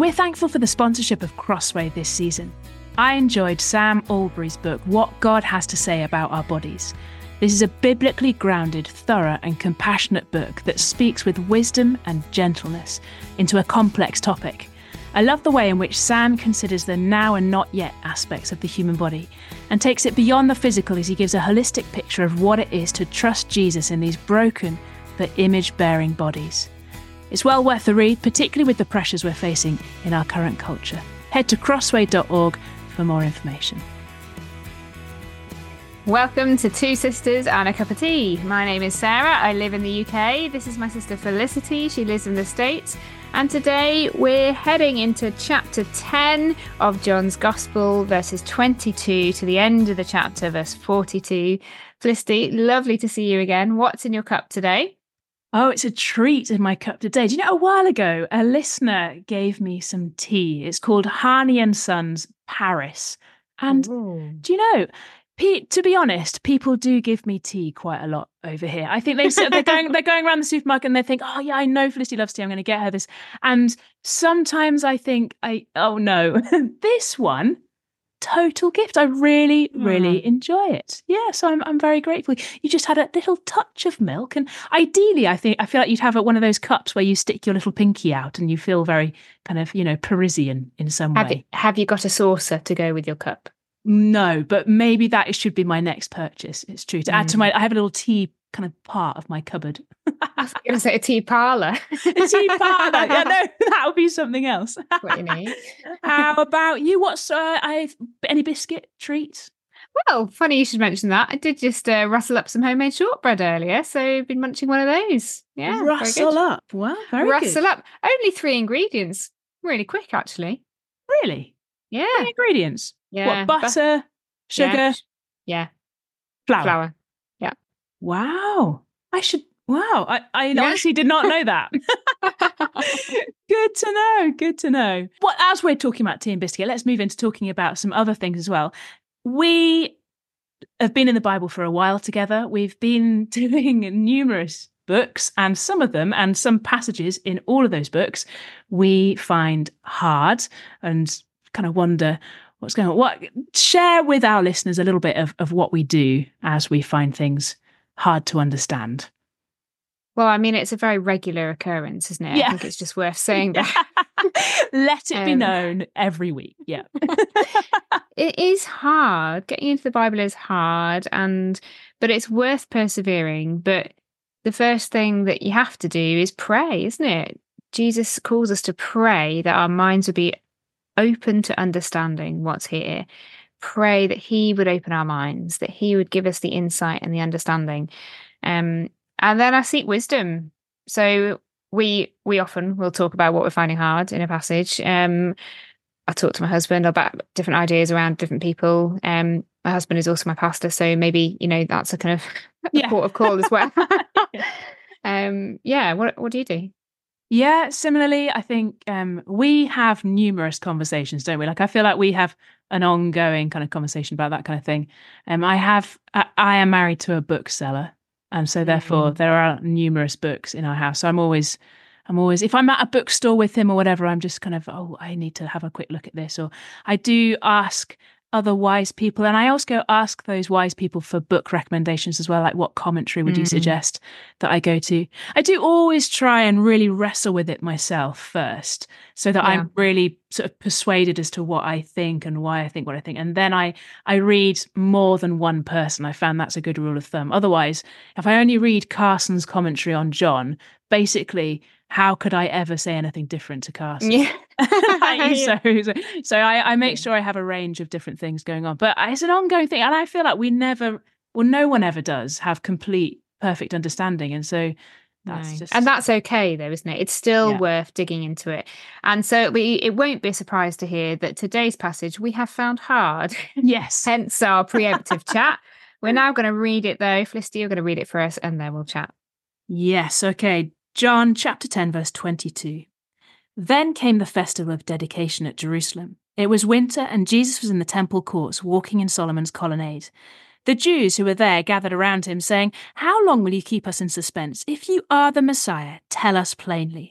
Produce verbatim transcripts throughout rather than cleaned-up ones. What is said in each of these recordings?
We're thankful for the sponsorship of Crossway this season. I enjoyed Sam Albury's book, What God Has to Say About Our Bodies. This is a biblically grounded, thorough and compassionate book that speaks with wisdom and gentleness into a complex topic. I love the way in which Sam considers the now and not yet aspects of the human body and takes it beyond the physical as he gives a holistic picture of what it is to trust Jesus in these broken but image-bearing bodies. It's well worth the read, particularly with the pressures we're facing in our current culture. Head to crossway dot org for more information. Welcome to Two Sisters and a Cup of Tea. My name is Sarah. I live in the U K. This is my sister Felicity. She lives in the States. And today we're heading into chapter ten of John's Gospel, verses twenty-two to the end of the chapter, verse forty-two. Felicity, lovely to see you again. What's in your cup today? Oh, it's a treat in my cup today. Do you know, a while ago, a listener gave me some tea. It's called Harney and Sons Paris. And Ooh. do you know, P- to be honest, people do give me tea quite a lot over here. I think they, they're going they're going around the supermarket and they think, oh yeah, I know Felicity loves tea, I'm going to get her this. And sometimes I think, I oh no, this one, total gift. I really, really mm. enjoy it. Yeah, so I'm I'm very grateful. You just had a little touch of milk, and ideally, I think I feel like you'd have one of those cups where you stick your little pinky out, and you feel very kind of, you know, Parisian in some have way. You, have you got a saucer to go with your cup? No, but maybe that should be my next purchase. It's true. To mm. add to my, I have a little tea kind of part of my cupboard. I was going to say a tea parlour. A tea parlour. Yeah, no, that would be something else. What you need. How about you? What's uh, I any biscuit treats? Well, funny you should mention that. I did just uh, rustle up some homemade shortbread earlier, so I've been munching one of those. Yeah, rustle up. Wow, very rustle good. up. Only three ingredients. Really quick, actually. Really? Yeah. Three ingredients. Yeah. What, butter, but- sugar, yeah. yeah, flour. Flour. Yeah. Wow. I should. Wow. I, I yeah. honestly did not know that. Good to know. Good to know. Well, as we're talking about tea and biscuit, let's move into talking about some other things as well. We have been in the Bible for a while together. We've been doing numerous books, and some of them and some passages in all of those books we find hard and kind of wonder what's going on. What share with our listeners a little bit of, of what we do as we find things hard to understand. Well, I mean, it's a very regular occurrence, isn't it? Yeah. I think it's just worth saying that. Let it um, be known every week. Yeah. It is hard. Getting into the Bible is hard, and but it's worth persevering. But the first thing that you have to do is pray, isn't it? Jesus calls us to pray that our minds would be open to understanding what's here. Pray that he would open our minds, that he would give us the insight and the understanding. Um, and then I seek wisdom. So we we often will talk about what we're finding hard in a passage. Um, I talk to my husband about different ideas around different people. Um, my husband is also my pastor, so maybe, you know, that's a kind of yeah. a port of call as well. um, yeah. What what do you do? Yeah, similarly, I think um, we have numerous conversations, don't we? Like, I feel like we have an ongoing kind of conversation about that kind of thing. Um, I have, I, I am married to a bookseller, and so therefore mm. there are numerous books in our house. So I'm always, I'm always, if I'm at a bookstore with him or whatever, I'm just kind of, oh, I need to have a quick look at this. Or I do ask other wise people, and I also ask those wise people for book recommendations as well, like what commentary would mm. you suggest that I go to. I do always try and really wrestle with it myself first, so that yeah. I'm really sort of persuaded as to what I think and why I think what I think, and then I I read more than one person. I found that's a good rule of thumb. Otherwise, if I only read Carson's commentary on John, basically, how could I ever say anything different to Carson? Yeah. so, so, so I, I make sure I have a range of different things going on. But it's an ongoing thing. And I feel like we never, well, no one ever does have complete, perfect understanding. And so that's no. just... And that's okay, though, isn't it? It's still yeah. worth digging into it. And so we, it won't be a surprise to hear that today's passage we have found hard. Yes. Hence our preemptive chat. We're now going to read it, though. Felicity, you're going to read it for us, and then we'll chat. Yes, okay. John chapter ten, verse twenty-two. Then came the festival of dedication at Jerusalem. It was winter, and Jesus was in the temple courts, walking in Solomon's colonnade. The Jews who were there gathered around him, saying, "How long will you keep us in suspense? If you are the Messiah, tell us plainly."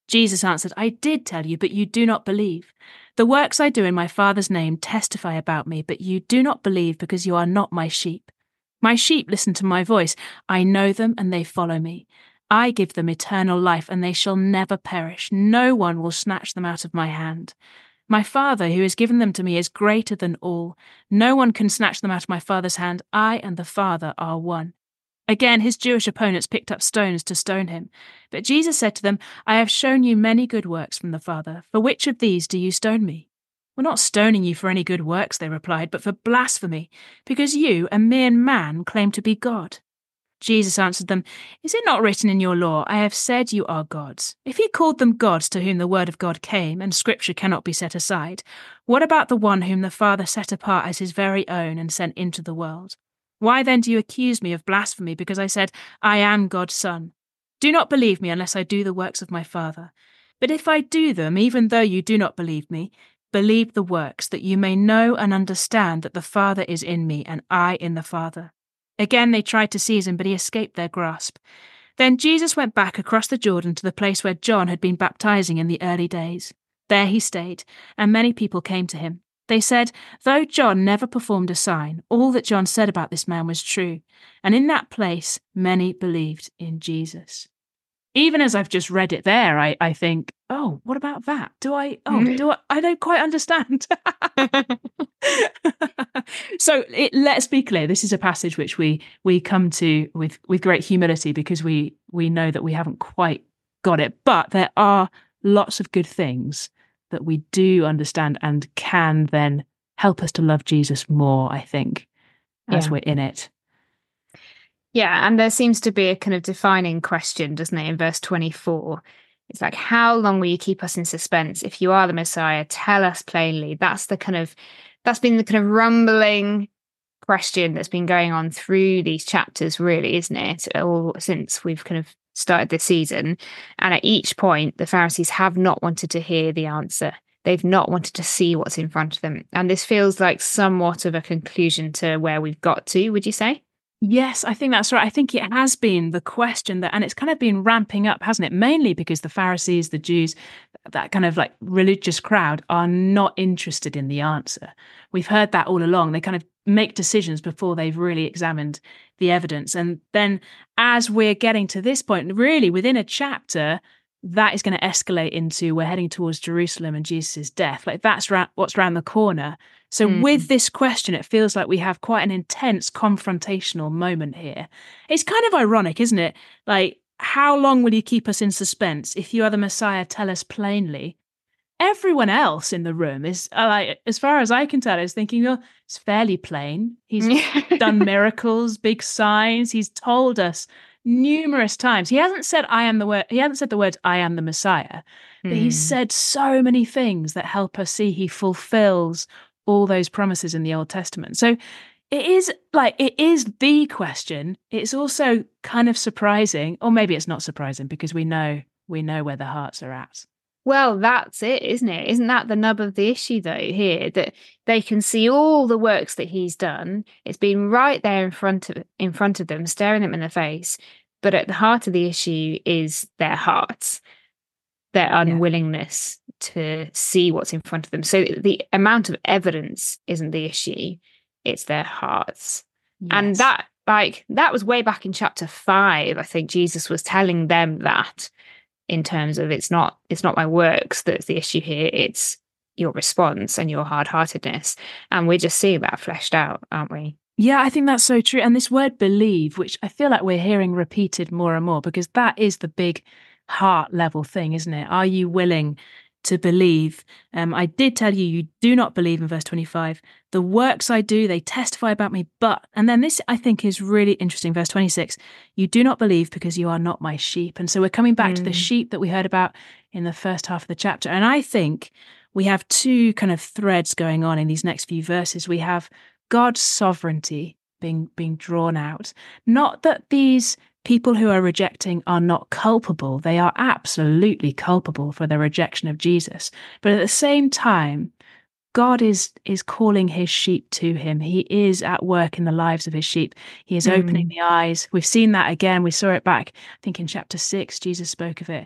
Jesus answered, I did tell you, but you do not believe. The works I do in my Father's name testify about me, but you do not believe because you are not my sheep. My sheep listen to my voice. I know them and they follow me. I give them eternal life and they shall never perish. No one will snatch them out of my hand. My Father, who has given them to me, is greater than all. No one can snatch them out of my Father's hand. I and the Father are one. Again, his Jewish opponents picked up stones to stone him. But Jesus said to them, I have shown you many good works from the Father. For which of these do you stone me? We're not stoning you for any good works, they replied, but for blasphemy, because you, a mere man, claim to be God. Jesus answered them, Is it not written in your law, I have said you are gods? If he called them gods to whom the word of God came, and scripture cannot be set aside, what about the one whom the Father set apart as his very own and sent into the world? Why then do you accuse me of blasphemy because I said, I am God's son? Do not believe me unless I do the works of my Father. But if I do them, even though you do not believe me, believe the works, that you may know and understand that the Father is in me and I in the Father. Again they tried to seize him, but he escaped their grasp. Then Jesus went back across the Jordan to the place where John had been baptizing in the early days. There he stayed, and many people came to him. They said, though John never performed a sign, all that John said about this man was true. And in that place, many believed in Jesus. Even as I've just read it there, I, I think, oh, what about that? Do I, oh, do I, I don't quite understand. So it, let's be clear. This is a passage which we we come to with, with great humility because we, we know that we haven't quite got it. But there are lots of good things that we do understand and can then help us to love Jesus more, I think, as Yeah. we're in it. Yeah, and there seems to be a kind of defining question, doesn't it, in verse twenty-four? It's like, how long will you keep us in suspense? If you are the Messiah, tell us plainly. That's the kind of, that's been the kind of rumbling question that's been going on through these chapters, really, isn't it? All since we've kind of started this season. And at each point, the Pharisees have not wanted to hear the answer. They've not wanted to see what's in front of them. And this feels like somewhat of a conclusion to where we've got to, would you say? Yes, I think that's right. I think it has been the question that, and it's kind of been ramping up, hasn't it? Mainly because the Pharisees, the Jews, that kind of like religious crowd are not interested in the answer. We've heard that all along. They kind of make decisions before they've really examined the evidence. And then as we're getting to this point, really within a chapter, that is going to escalate into we're heading towards Jerusalem and Jesus' death. Like that's ra- what's around the corner. So mm. with this question, it feels like we have quite an intense confrontational moment here. It's kind of ironic, isn't it? Like, how long will you keep us in suspense? If you are the Messiah, tell us plainly. Everyone else in the room is, uh, like, as far as I can tell, is thinking, well, it's fairly plain. He's done miracles, big signs. He's told us numerous times. He hasn't said, I am the word. He hasn't said the words, I am the Messiah. But mm. he's said so many things that help us see he fulfills all those promises in the Old Testament. So it is like, it is the question. It's also kind of surprising, or maybe it's not surprising because we know, we know where the hearts are at. Well, that's it, isn't it? Isn't that the nub of the issue, though, here? That they can see all the works that he's done. It's been right there in front of in front of them, staring them in the face. But at the heart of the issue is their hearts, their unwillingness yeah. to see what's in front of them. So the amount of evidence isn't the issue; it's their hearts. Yes. And that, like, that was way back in chapter five. I think Jesus was telling them that. In terms of it's not it's not my works that's the issue here, it's your response and your hard-heartedness. And we're just seeing that fleshed out, aren't we? Yeah, I think that's so true. And this word believe, which I feel like we're hearing repeated more and more, because that is the big heart level thing, isn't it? Are you willing to believe? Um, I did tell you, you do not believe in verse twenty-five. The works I do, they testify about me, but, and then this I think is really interesting, verse twenty-six, you do not believe because you are not my sheep. And so we're coming back mm. to the sheep that we heard about in the first half of the chapter. And I think we have two kind of threads going on in these next few verses. We have God's sovereignty being, being drawn out. Not that these people who are rejecting are not culpable. They are absolutely culpable for their rejection of Jesus. But at the same time, God is is calling his sheep to him. He is at work in the lives of his sheep. He is mm. opening the eyes. We've seen that again. We saw it back, I think in chapter six, Jesus spoke of it.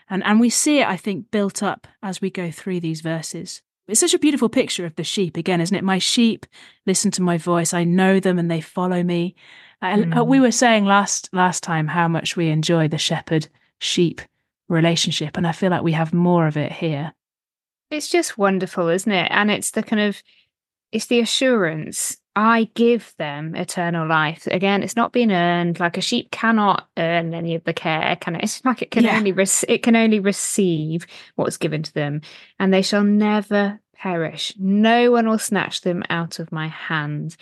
And, and we see it, I think, built up as we go through these verses. It's such a beautiful picture of the sheep again, isn't it? My sheep listen to my voice. I know them and they follow me. Mm. Uh, we were saying last last time how much we enjoy the shepherd-sheep relationship, and I feel like we have more of it here. It's just wonderful, isn't it? And it's the kind of, it's the assurance. I give them eternal life. Again, it's not being earned. Like a sheep cannot earn any of the care, can it? It's like it can yeah. only re- it can only receive what's given to them, and they shall never perish. No one will snatch them out of my hand.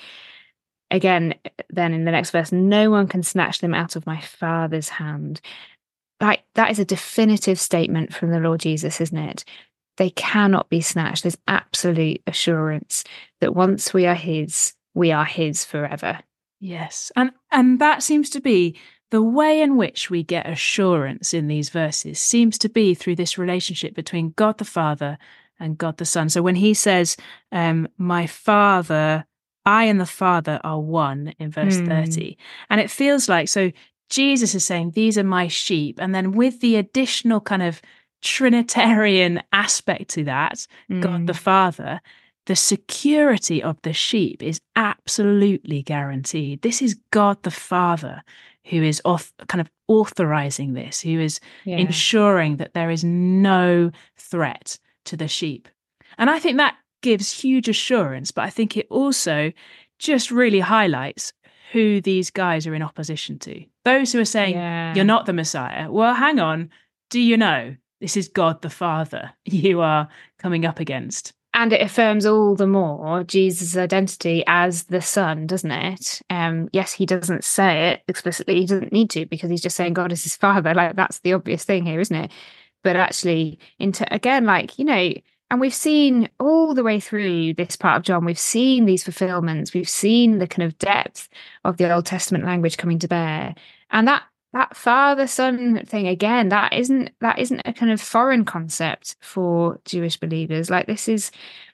Again, then in the next verse, no one can snatch them out of my Father's hand. Like that is a definitive statement from the Lord Jesus, isn't it? They cannot be snatched. There's absolute assurance that once we are his, we are his forever. Yes. And and that seems to be the way in which we get assurance in these verses, seems to be through this relationship between God the Father and God the Son. So when he says, um, my Father, I and the Father are one in verse mm. thirty. And it feels like, so Jesus is saying, these are my sheep. And then with the additional kind of Trinitarian aspect to that, mm. God the Father, the security of the sheep is absolutely guaranteed. This is God the Father who is auth- kind of authorizing this, who is yeah. ensuring that there is no threat to the sheep. And I think that gives huge assurance, but I think it also just really highlights who these guys are in opposition to. Those who are saying, yeah. you're not the Messiah. Well, hang on. Do you know? This is God the Father you are coming up against. And it affirms all the more Jesus' identity as the Son, doesn't it? Um, yes, he doesn't say it explicitly. He doesn't need to, because he's just saying God is his Father. Like, that's the obvious thing here, isn't it? But actually, into again, like, you know, and we've seen all the way through this part of John, we've seen these fulfillments. We've seen the kind of depth of the Old Testament language coming to bear. And that That father-son thing, again, that isn't that isn't a kind of foreign concept for Jewish believers. Like this is,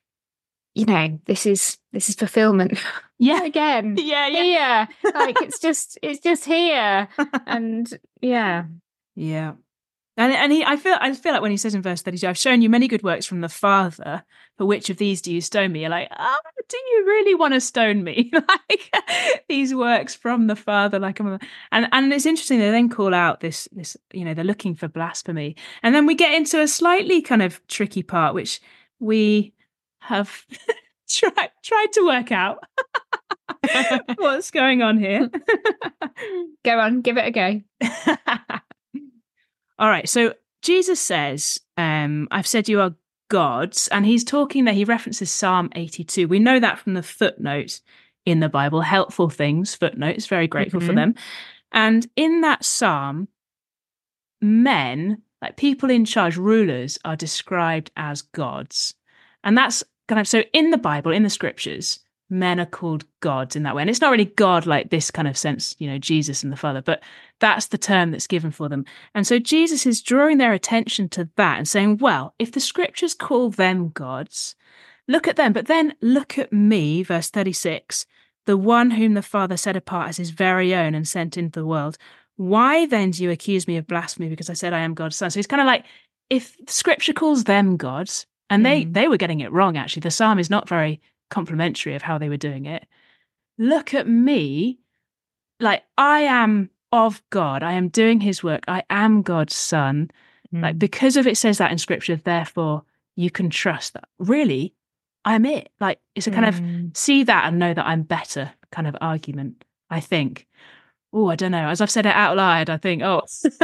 you know, this is this is fulfillment. Yeah, again, yeah, yeah. Here. Like it's just it's just here, and yeah, yeah. And and he, I feel I feel like when he says in verse thirty-two, I've shown you many good works from the Father. For which of these do you stone me? You're like, oh, do you really want to stone me? Like these works from the Father, like and and it's interesting. They then call out this this you know they're looking for blasphemy, and then we get into a slightly kind of tricky part, which we have tried tried to work out what's going on here. Go on, give it a go. All right, so Jesus says, um, I've said you are gods, and he's talking there, he references Psalm eighty-two. We know that from the footnotes in the Bible, helpful things, footnotes, very grateful mm-hmm. for them. And in that psalm, men, like people in charge, rulers, are described as gods. And that's kind of, so in the Bible, in the scriptures, men are called gods in that way. And it's not really God like this kind of sense, you know, Jesus and the Father, but that's the term that's given for them. And so Jesus is drawing their attention to that and saying, well, if the scriptures call them gods, look at them, but then look at me, verse thirty-six, the one whom the Father set apart as his very own and sent into the world. Why then do you accuse me of blasphemy because I said I am God's son? So he's kind of like, if scripture calls them gods, and mm. they they were getting it wrong, actually. The psalm is not very complimentary of how they were doing it. Look at me, like I am of God. I am doing his work. I am God's son. Mm. Like because of it says that in scripture, therefore you can trust that really I'm it. Like it's a kind mm. of see that and know that I'm better kind of argument, I think. Oh, I don't know. As I've said it out loud, I think, oh.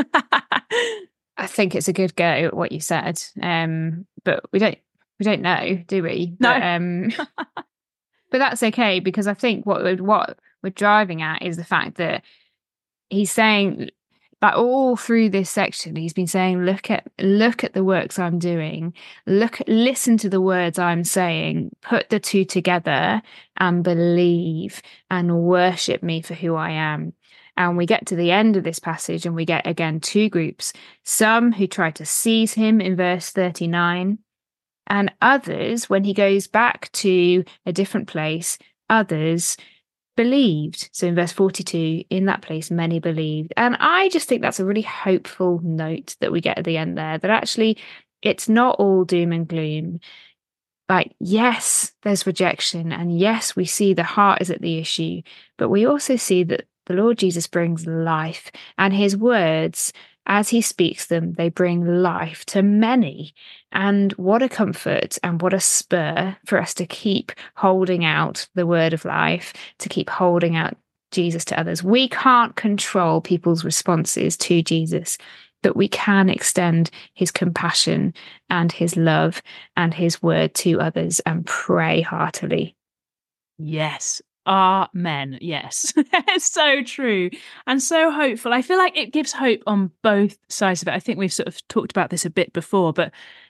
I think it's a good go at what you said. Um, but we don't We don't know, do we? No. But, um, but that's okay, because I think what we're, what we're driving at is the fact that he's saying, like all through this section, he's been saying, look at look at the works I'm doing, look, listen to the words I'm saying, put the two together and believe and worship me for who I am. And we get to the end of this passage and we get, again, two groups. Some who try to seize him in verse thirty-nine, and others, when he goes back to a different place, others believed. So in verse forty-two, in that place, many believed. And I just think that's a really hopeful note that we get at the end there, that actually it's not all doom and gloom. Like, yes, there's rejection. And yes, we see the heart is at the issue, but we also see that the Lord Jesus brings life, and his words, as he speaks them, they bring life to many. And what a comfort and what a spur for us to keep holding out the word of life, to keep holding out Jesus to others. We can't control people's responses to Jesus, but we can extend his compassion and his love and his word to others and pray heartily. Yes. Amen. Yes. It's so true and so hopeful. I feel like it gives hope on both sides of it. I think we've sort of talked about this a bit before, but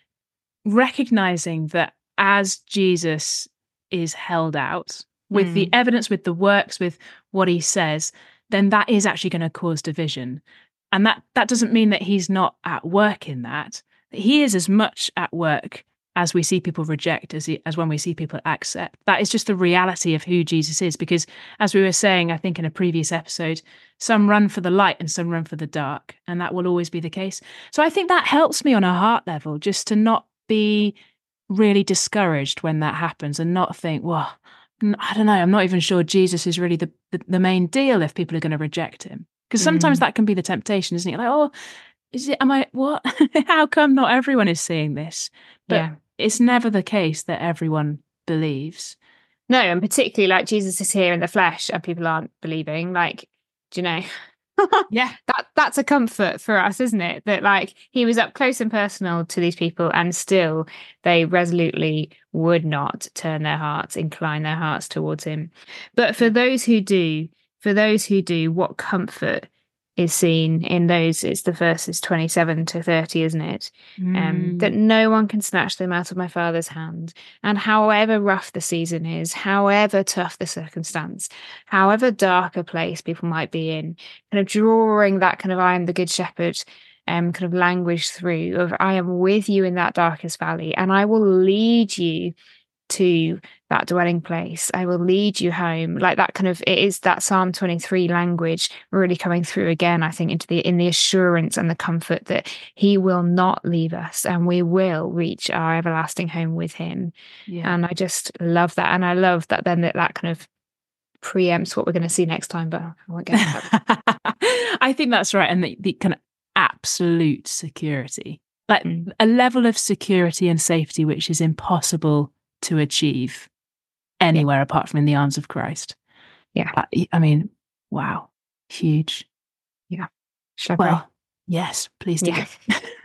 recognizing that as Jesus is held out with mm. the evidence, with the works, with what he says, then that is actually going to cause division. And that, that doesn't mean that he's not at work in that. He is as much at work as we see people reject, as he, as when we see people accept. That is just the reality of who Jesus is. Because as we were saying, I think in a previous episode, some run for the light and some run for the dark. And that will always be the case. So I think that helps me on a heart level, just to not be really discouraged when that happens and not think, well, I don't know, I'm not even sure Jesus is really the, the, the main deal if people are going to reject him. Because sometimes mm. that can be the temptation, isn't it? Like, oh, is it, am I, what? How come not everyone is seeing this? But yeah. It's never the case that everyone believes. No, and particularly like Jesus is here in the flesh and people aren't believing. Like, do you know? Yeah. That that's a comfort for us, isn't it? That like he was up close and personal to these people and still they resolutely would not turn their hearts, incline their hearts towards him. But for those who do, for those who do, what comfort is seen in those, it's the verses twenty-seven to thirty, isn't it? Mm. Um, that no one can snatch them out of my Father's hand. And however rough the season is, however tough the circumstance, however dark a place people might be in, kind of drawing that kind of I am the good shepherd um, kind of language through of I am with you in that darkest valley and I will lead you to that dwelling place. I will lead you home. Like that kind of, it is that Psalm twenty-three language really coming through again, I think, into the in the assurance and the comfort that he will not leave us and we will reach our everlasting home with him. Yeah. And I just love that. And I love that then that, that kind of preempts what we're going to see next time, but I won't get into that. I think that's right. And the, the kind of absolute security, like mm. a level of security and safety which is impossible to achieve anywhere yeah. apart from in the arms of Christ. Yeah. I, I mean, wow. Huge. Yeah. Shall I well, pray? Yes, please do. Yeah.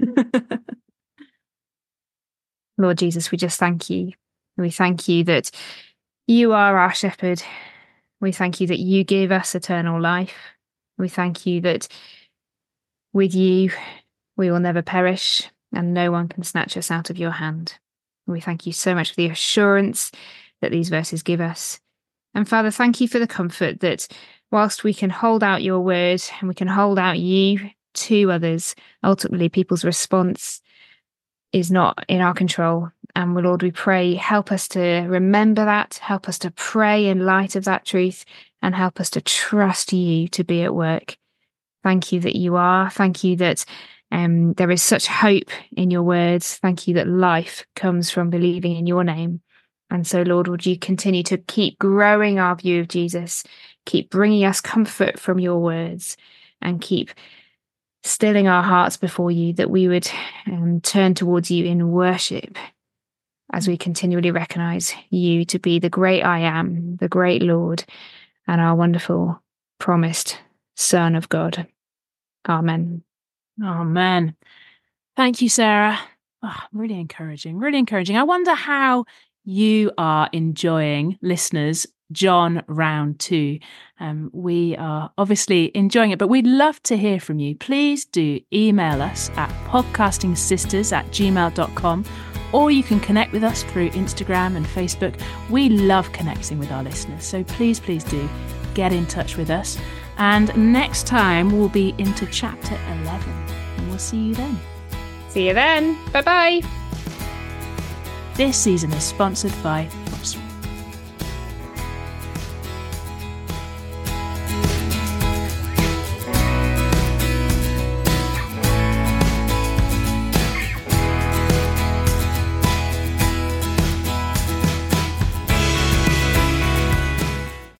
Lord Jesus, we just thank you. We thank you that you are our shepherd. We thank you that you give us eternal life. We thank you that with you we will never perish and no one can snatch us out of your hand. We thank you so much for the assurance that these verses give us. And Father, thank you for the comfort that whilst we can hold out your word and we can hold out you to others, ultimately people's response is not in our control. And Lord, we pray, help us to remember that, help us to pray in light of that truth, and help us to trust you to be at work. Thank you that you are. Thank you that Um, there is such hope in your words. Thank you that life comes from believing in your name. And so, Lord, would you continue to keep growing our view of Jesus, keep bringing us comfort from your words, and keep stilling our hearts before you, that we would um, turn towards you in worship as we continually recognize you to be the great I am, the great Lord, and our wonderful promised Son of God. Amen. Oh, man. Thank you, Sarah. Oh, really encouraging, really encouraging. I wonder how you are enjoying, listeners, John round two. Um, we are obviously enjoying it, but we'd love to hear from you. Please do email us at podcastingsisters at gmail dot com, or you can connect with us through Instagram and Facebook. We love connecting with our listeners, so please, please do get in touch with us. And next time we'll be into chapter eleven, and we'll see you then. See you then. Bye-bye. This season is sponsored by Osprey.